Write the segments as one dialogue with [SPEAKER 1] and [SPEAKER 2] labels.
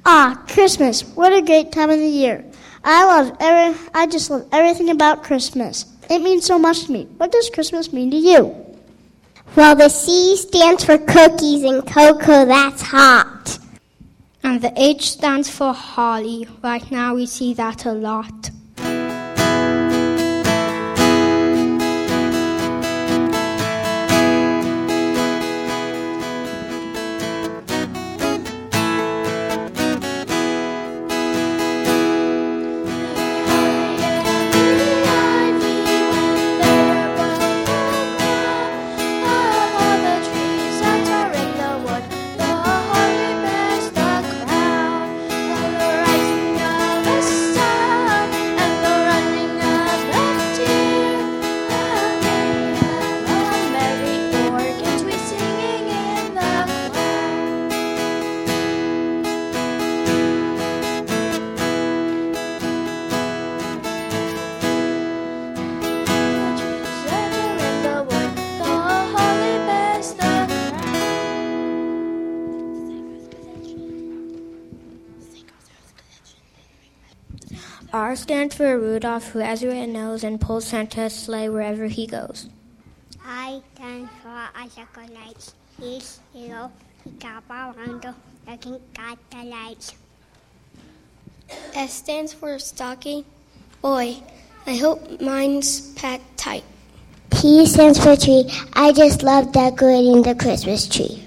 [SPEAKER 1] Ah, Christmas. What a great time of the year. I just love everything about Christmas. It means so much to me. What does Christmas mean to you?
[SPEAKER 2] Well, the C stands for cookies and cocoa, that's hot.
[SPEAKER 3] And the H stands for holly. Right now we see that a lot.
[SPEAKER 4] R stands for Rudolph, who has red nose and pulls Santa's sleigh wherever he goes.
[SPEAKER 2] I stand for icicle lights. He's yellow, he got around looking at the lights.
[SPEAKER 5] S stands for stocking. Boy, I hope mine's packed tight.
[SPEAKER 2] T stands for tree. I just love decorating the Christmas tree.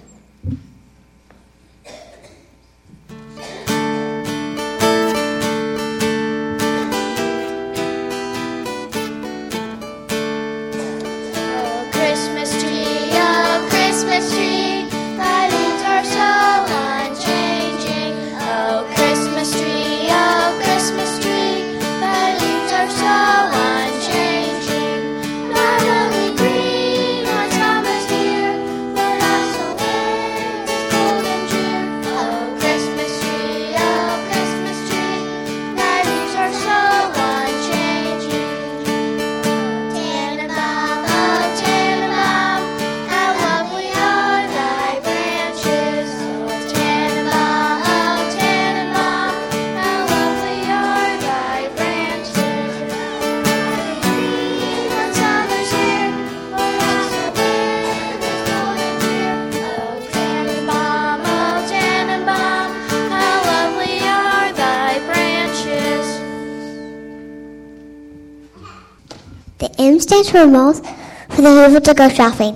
[SPEAKER 2] M stands for mouth, for the people to go shopping.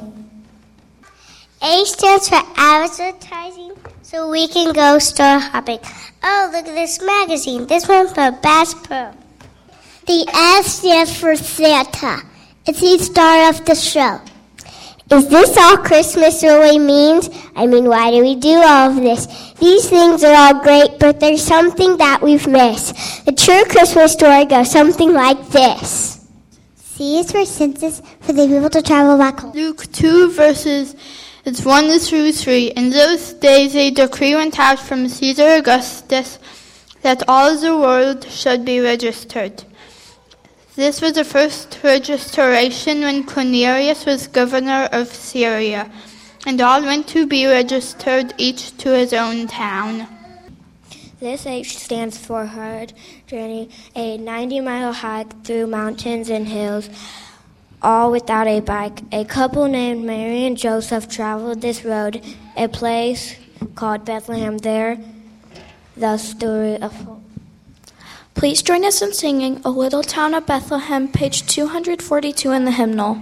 [SPEAKER 2] A stands for advertising, so we can go store hopping. Oh, look at this magazine. This one's for Bass Pro. The S stands for Santa. It's the star of the show. Is this all Christmas really means? I mean, why do we do all of this? These things are all great, but there's something that we've missed. The true Christmas story goes something like this. C is for census, for the people to travel back home.
[SPEAKER 6] Luke 2 verses 1 through 3. In those days a decree went out from Caesar Augustus that all the world should be registered. This was the first registration when Quirinius was governor of Syria, and all went to be registered, each to his own town.
[SPEAKER 4] This H stands for hard journey, a 90-mile hike through mountains and hills, all without a bike. A couple named Mary and Joseph traveled this road, a place called Bethlehem. There, the story of hope.
[SPEAKER 7] Please join us in singing O Little Town of Bethlehem, page 242 in the hymnal.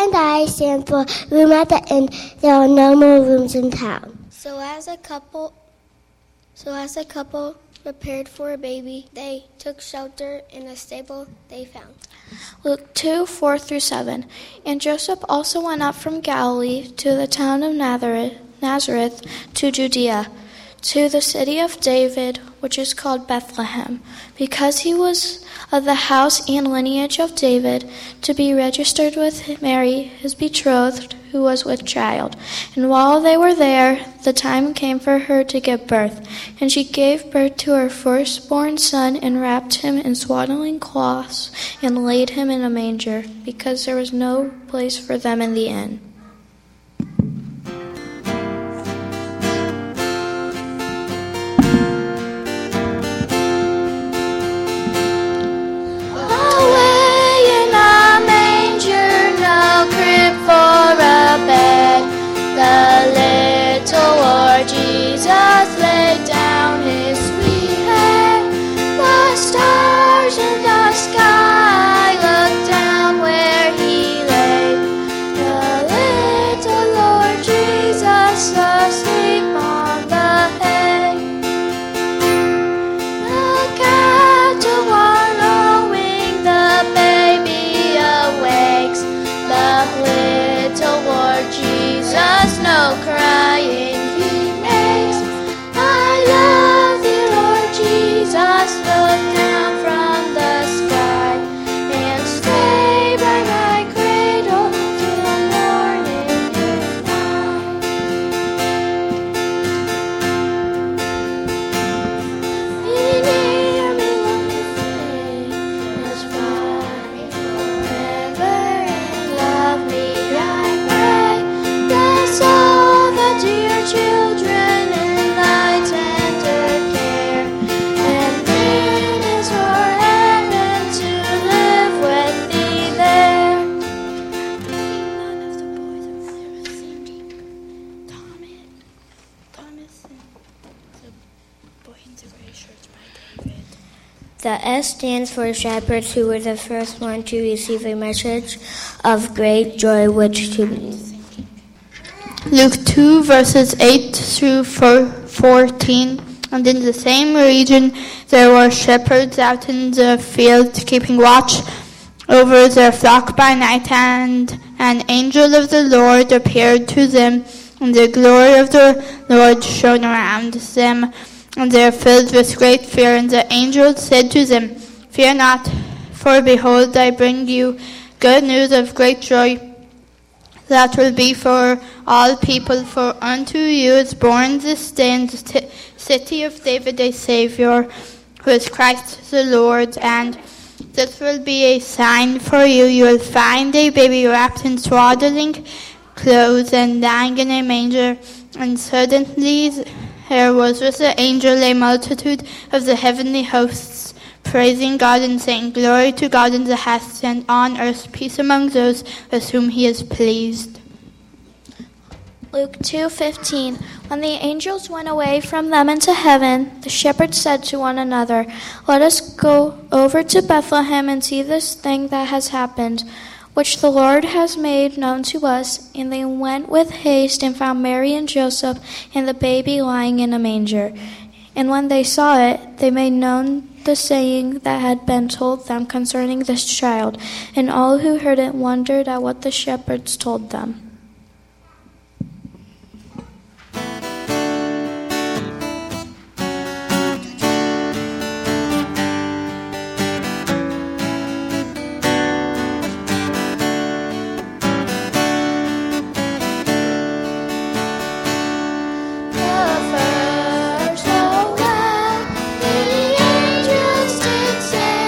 [SPEAKER 2] I stands for room at the inn. There are no more rooms in town.
[SPEAKER 5] So as a couple prepared for a baby, they took shelter in a stable they found.
[SPEAKER 7] Luke 2:4-7. And Joseph also went up from Galilee to the town of Nazareth to Judea, to the city of David, which is called Bethlehem, because he was of the house and lineage of David, to be registered with Mary, his betrothed, who was with child. And while they were there, the time came for her to give birth. And she gave birth to her firstborn son, and wrapped him in swaddling cloths, and laid him in a manger, because there was no place for them in the inn.
[SPEAKER 4] The S stands for shepherds, who were the first one to receive a message of great joy, which to believe.
[SPEAKER 6] Luke 2, verses 8-14. And in the same region there were shepherds out in the field, keeping watch over their flock by night, and an angel of the Lord appeared to them, and the glory of the Lord shone around them, and they were filled with great fear. And the angel said to them, "Fear not, for behold, I bring you good news of great joy that will be for all people. For unto you is born this day in the city of David a Savior, who is Christ the Lord. And this will be a sign for you. You will find a baby wrapped in swaddling clothes and lying in a manger." And suddenly there was with the angel a multitude of the heavenly hosts, praising God and saying, "Glory to God in the highest, and on earth peace among those with whom he is pleased."
[SPEAKER 7] Luke 2:15. When the angels went away from them into heaven, the shepherds said to one another, "Let us go over to Bethlehem and see this thing that has happened, which the Lord has made known to us." And they went with haste and found Mary and Joseph and the baby lying in a manger. And when they saw it, they made known the saying that had been told them concerning this child. And all who heard it wondered at what the shepherds told them.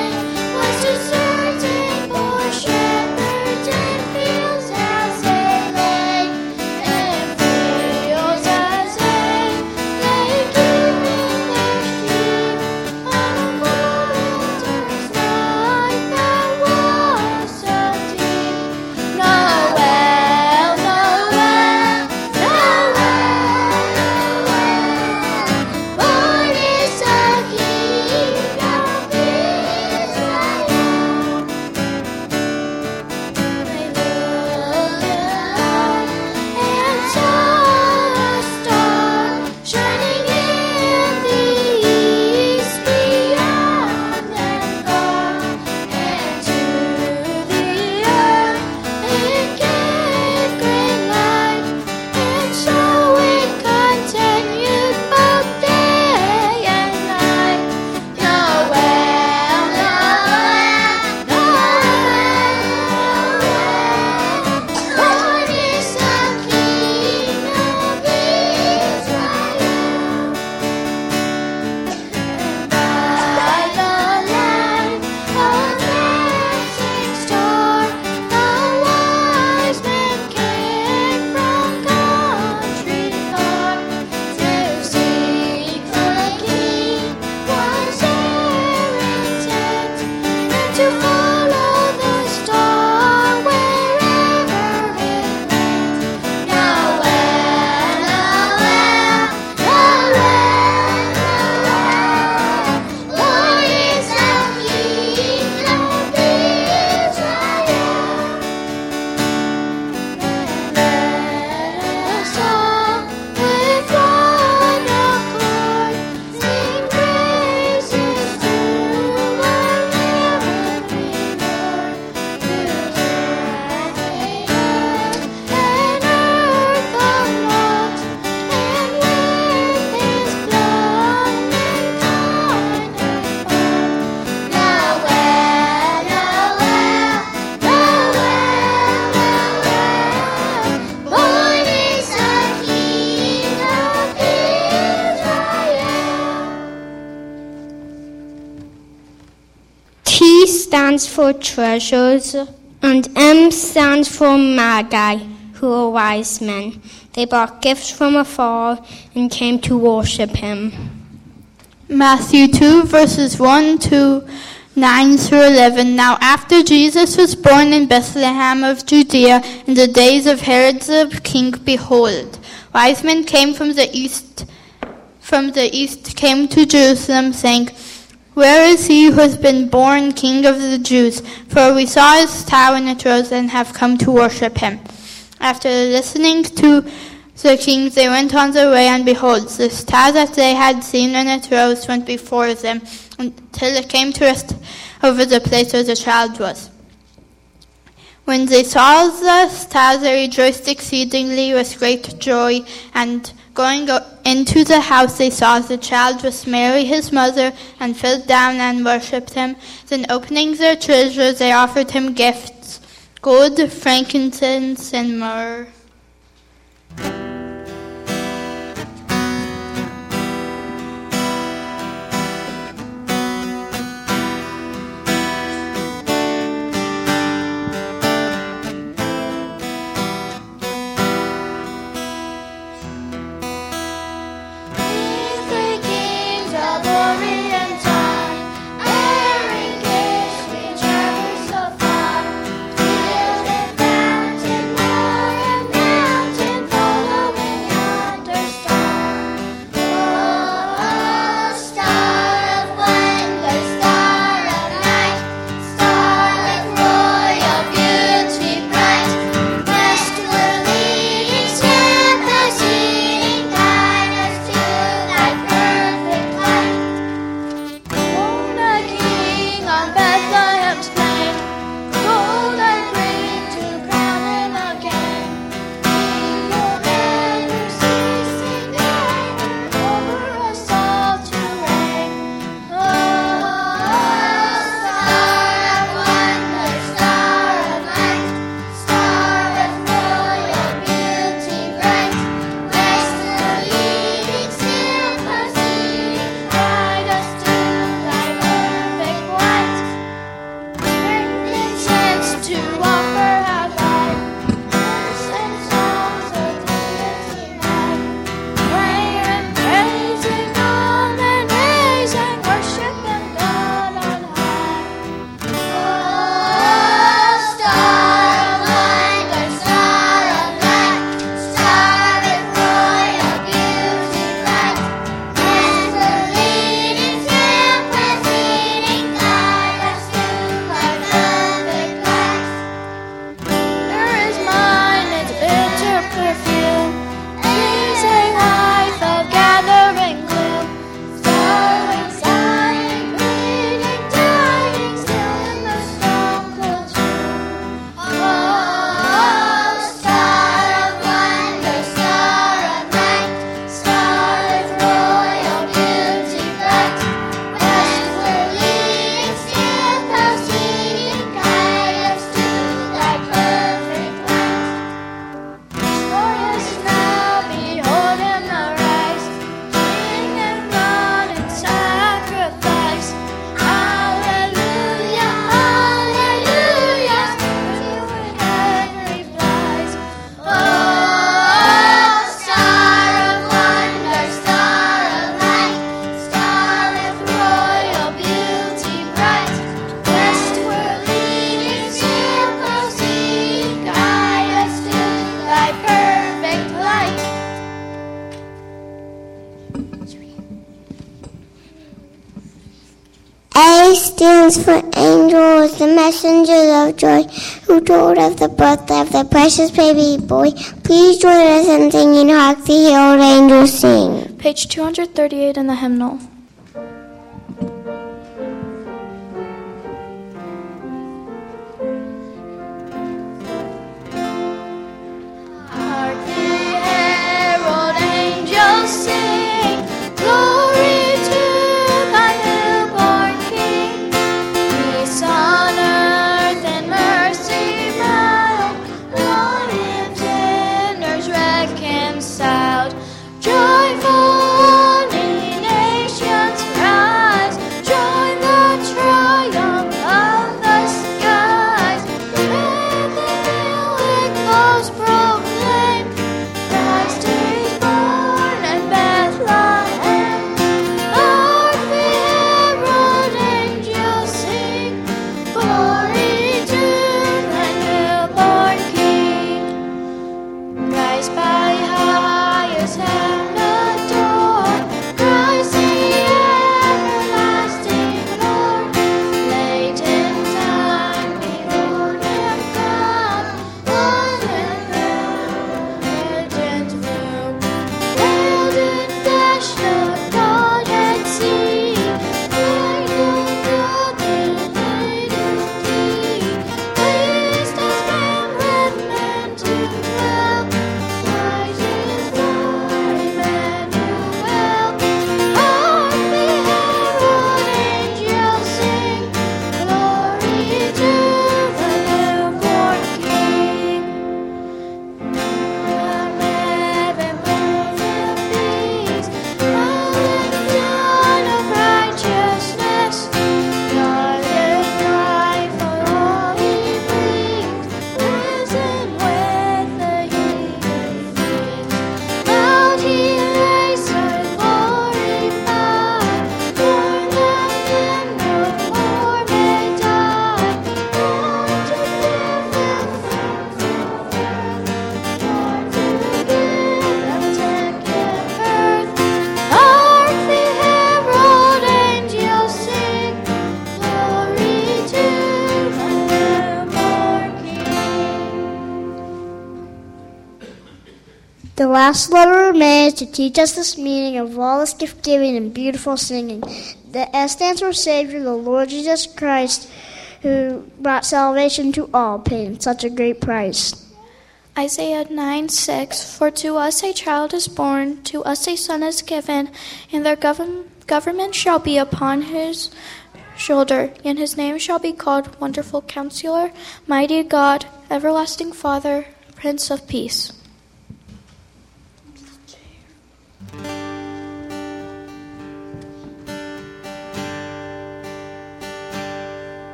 [SPEAKER 2] Shepherds in fields as they
[SPEAKER 3] T stands for treasures, and M stands for Magi, who are wise men. They brought gifts from afar and came to worship him.
[SPEAKER 6] Matthew 2, verses 1 to 9 through 11. Now after Jesus was born in Bethlehem of Judea in the days of Herod the king, behold, wise men came from the east came to Jerusalem, saying, Where is he who has been born King of the Jews? For we saw his star when it rose and have come to worship him. After listening to the king, they went on their way, and behold, the star that they had seen when it rose went before them, until it came to rest over the place where the child was. When they saw the star, they rejoiced exceedingly with great joy, and going into the house, they saw the child with Mary his mother, and fell down and worshipped him. Then opening their treasures, they offered him gifts, gold, frankincense, and myrrh.
[SPEAKER 2] Fountain more and stands for angels, the messengers of joy, who told of the birth of the precious baby boy. Please join us in singing, Hark the Herald Angels Sing.
[SPEAKER 7] Page 238 in the hymnal.
[SPEAKER 1] The last letter remains to teach us this meaning of lawless gift giving and beautiful singing. The S stands for Savior, the Lord Jesus Christ, who brought salvation to all, paying such a great price.
[SPEAKER 7] Isaiah 9:6. For to us a child is born, to us a son is given, and their government shall be upon his shoulder, and his name shall be called Wonderful Counselor, Mighty God, Everlasting Father, Prince of Peace.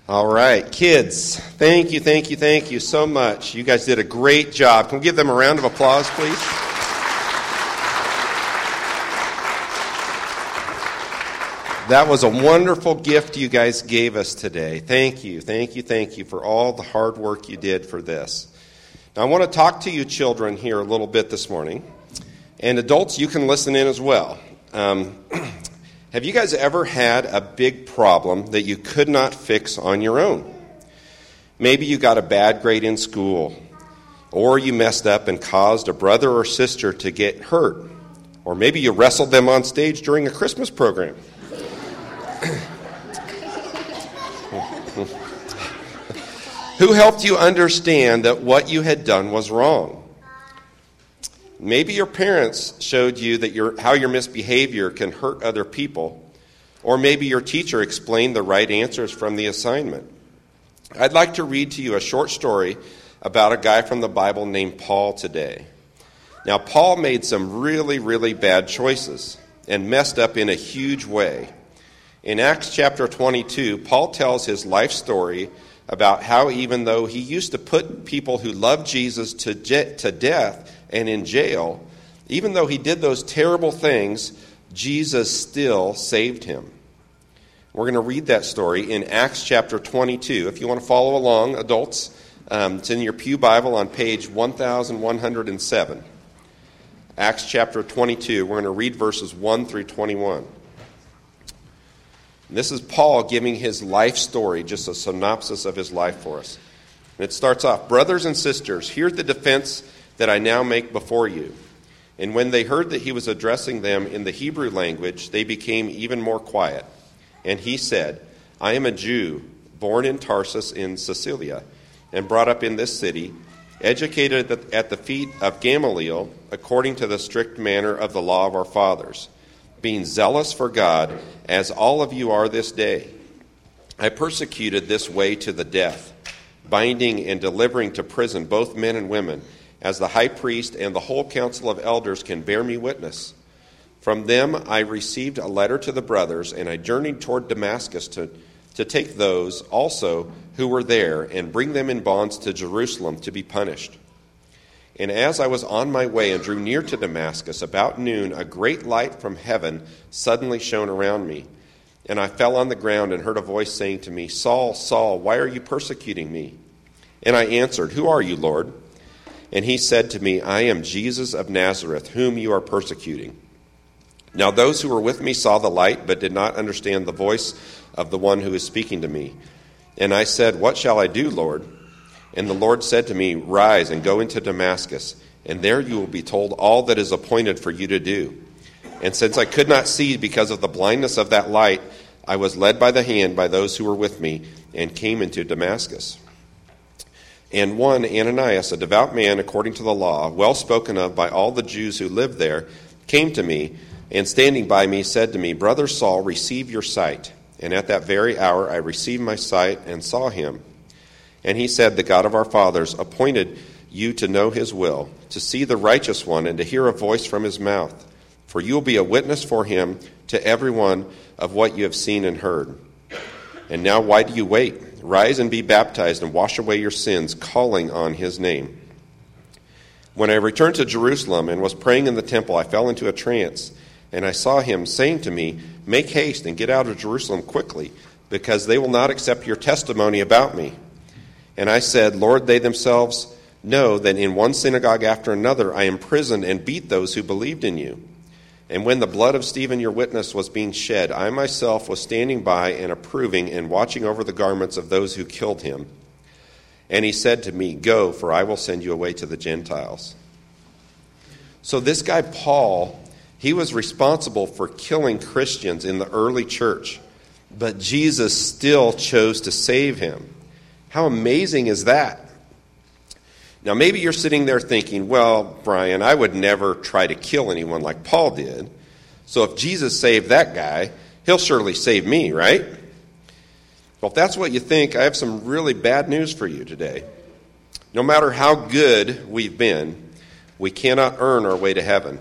[SPEAKER 8] All right, kids, thank you so much. You guys did a great job. Can we give them a round of applause, please? That was a wonderful gift you guys gave us today. Thank you for all the hard work you did for this. Now, I want to talk to you children here a little bit this morning. And adults, you can listen in as well. Have you guys ever had a big problem that you could not fix on your own? Maybe you got a bad grade in school, or you messed up and caused a brother or sister to get hurt, or maybe you wrestled them on stage during a Christmas program. Who helped you understand that what you had done was wrong? Maybe your parents showed you that how your misbehavior can hurt other people, or maybe your teacher explained the right answers from the assignment. I'd like to read to you a short story about a guy from the Bible named Paul today. Now, Paul made some really, really bad choices and messed up in a huge way. In Acts chapter 22, Paul tells his life story about how even though he used to put people who loved Jesus to death and in jail, even though he did those terrible things, Jesus still saved him. We're going to read that story in Acts chapter 22. If you want to follow along, adults, it's in your pew Bible on page 1107. Acts chapter 22, we're going to read verses 1 through 21. And this is Paul giving his life story, just a synopsis of his life for us. And it starts off, "Brothers and sisters, hear the defense that I now make before you." And when they heard that he was addressing them in the Hebrew language, they became even more quiet. And he said, "I am a Jew, born in Tarsus in Cilicia, and brought up in this city, educated at the feet of Gamaliel, according to the strict manner of the law of our fathers, being zealous for God, as all of you are this day. I persecuted this way to the death, binding and delivering to prison both men and women, as the high priest and the whole council of elders can bear me witness. From them I received a letter to the brothers, and I journeyed toward Damascus to take those also who were there and bring them in bonds to Jerusalem to be punished. And as I was on my way and drew near to Damascus, about noon, a great light from heaven suddenly shone around me. And I fell on the ground and heard a voice saying to me, 'Saul, Saul, why are you persecuting me?' And I answered, 'Who are you, Lord?' And he said to me, 'I am Jesus of Nazareth, whom you are persecuting.' Now those who were with me saw the light, but did not understand the voice of the one who was speaking to me. And I said, 'What shall I do, Lord?' And the Lord said to me, 'Rise and go into Damascus, and there you will be told all that is appointed for you to do.' And since I could not see because of the blindness of that light, I was led by the hand by those who were with me, and came into Damascus. And one, Ananias, a devout man according to the law, well spoken of by all the Jews who lived there, came to me, and standing by me said to me, 'Brother Saul, receive your sight.' And at that very hour I received my sight and saw him. And he said, 'The God of our fathers appointed you to know his will, to see the righteous one, and to hear a voice from his mouth. For you will be a witness for him to everyone of what you have seen and heard. And now why do you wait? Rise and be baptized and wash away your sins, calling on his name.' When I returned to Jerusalem and was praying in the temple, I fell into a trance, and I saw him saying to me, 'Make haste and get out of Jerusalem quickly, because they will not accept your testimony about me.' And I said, 'Lord, they themselves know that in one synagogue after another I imprisoned and beat those who believed in you. And when the blood of Stephen your witness was being shed, I myself was standing by and approving and watching over the garments of those who killed him.' And he said to me, 'Go, for I will send you away to the Gentiles.'" So this guy Paul, he was responsible for killing Christians in the early church, but Jesus still chose to save him. How amazing is that? Now, maybe you're sitting there thinking, "Well, Brian, I would never try to kill anyone like Paul did. So if Jesus saved that guy, he'll surely save me, right?" Well, if that's what you think, I have some really bad news for you today. No matter how good we've been, we cannot earn our way to heaven.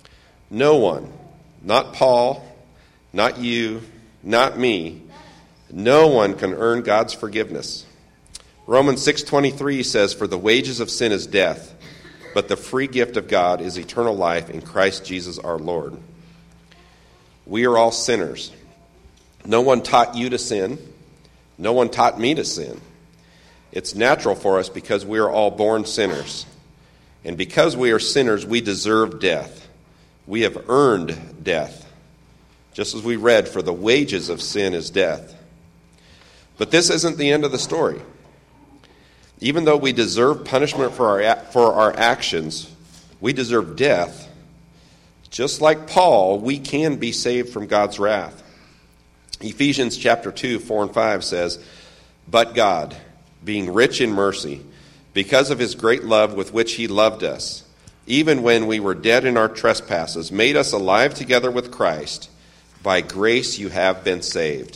[SPEAKER 8] No one, not Paul, not you, not me, No one can earn God's forgiveness. Romans 6:23 says, "For the wages of sin is death, but the free gift of God is eternal life in Christ Jesus our Lord." We are all sinners. No one taught you to sin. No one taught me to sin. It's natural for us because we are all born sinners. And because we are sinners, we deserve death. We have earned death. Just as we read, for the wages of sin is death. But this isn't the end of the story. Even though we deserve punishment for our actions, we deserve death. Just like Paul, we can be saved from God's wrath. Ephesians chapter 2, 4 and 5 says, "But God, being rich in mercy, because of his great love with which he loved us, even when we were dead in our trespasses, made us alive together with Christ. By grace you have been saved."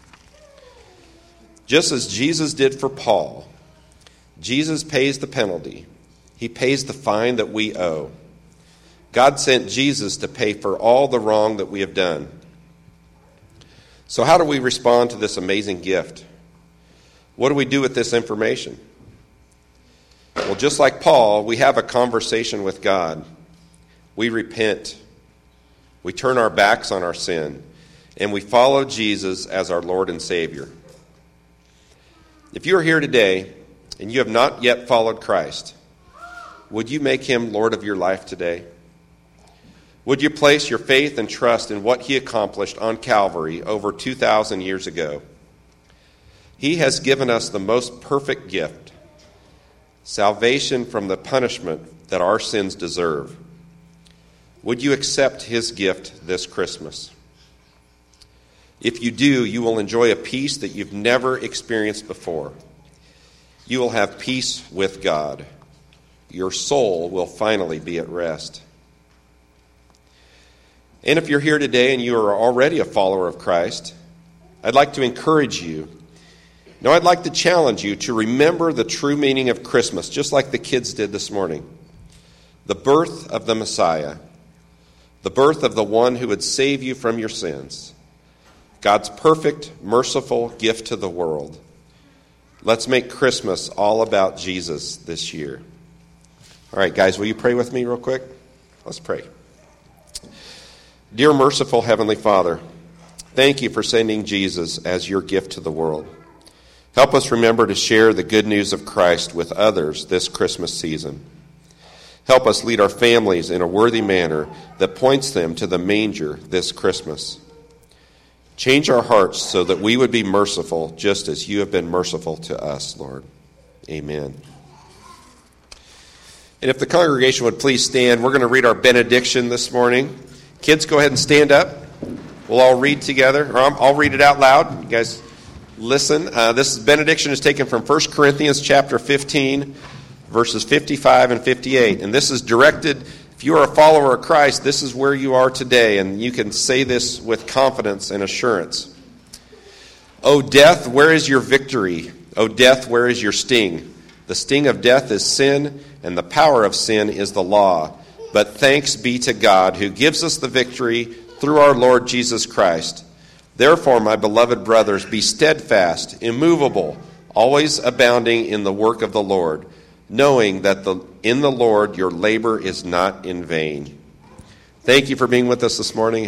[SPEAKER 8] Just as Jesus did for Paul, Jesus pays the penalty. He pays the fine that we owe. God sent Jesus to pay for all the wrong that we have done. So how do we respond to this amazing gift? What do we do with this information? Well, just like Paul, we have a conversation with God. We repent. We turn our backs on our sin. And we follow Jesus as our Lord and Savior. If you are here today and you have not yet followed Christ, would you make him Lord of your life today? Would you place your faith and trust in what he accomplished on Calvary over 2,000 years ago? He has given us the most perfect gift, salvation from the punishment that our sins deserve. Would you accept his gift this Christmas? If you do, you will enjoy a peace that you've never experienced before. You will have peace with God. Your soul will finally be at rest. And if you're here today and you are already a follower of Christ, I'd like to encourage you. Now, I'd like to challenge you to remember the true meaning of Christmas, just like the kids did this morning. The birth of the Messiah, the birth of the one who would save you from your sins, God's perfect, merciful gift to the world. Let's make Christmas all about Jesus this year. All right, guys, will you pray with me real quick? Let's pray. Dear merciful Heavenly Father, thank you for sending Jesus as your gift to the world. Help us remember to share the good news of Christ with others this Christmas season. Help us lead our families in a worthy manner that points them to the manger this Christmas. Change our hearts so that we would be merciful just as you have been merciful to us, Lord. Amen. And if the congregation would please stand, we're going to read our benediction this morning. Kids, go ahead and stand up. We'll all read together, or I'll read it out loud. You guys listen. This benediction is taken from 1 Corinthians chapter 15, verses 55 and 58. And this is directed, if you are a follower of Christ, this is where you are today, and you can say this with confidence and assurance. O death, where is your victory? O death, where is your sting? The sting of death is sin, and the power of sin is the law. But thanks be to God who gives us the victory through our Lord Jesus Christ. Therefore, my beloved brothers, be steadfast, immovable, always abounding in the work of the Lord, knowing that in the Lord your labor is not in vain. Thank you for being with us this morning.